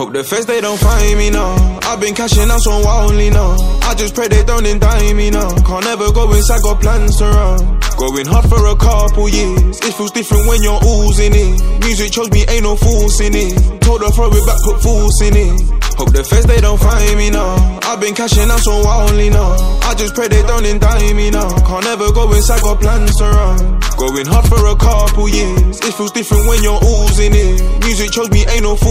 Hope the feds they don't find me now. I've been cashing out so wildly now. I just pray they don't indict me now. Can't ever go inside, got plans to run. Going hard for a couple years. It feels different when you're oozing it. Music chose me, ain't no force in it. Told her throw it back, put force in it. Hope the feds they don't find me now. I've been cashing out so wildly now. I just pray they don't indict me now. Can't ever go inside, got plans to run. Going hard for a couple years. It feels different when you're oozing it. Music chose me, ain't no force.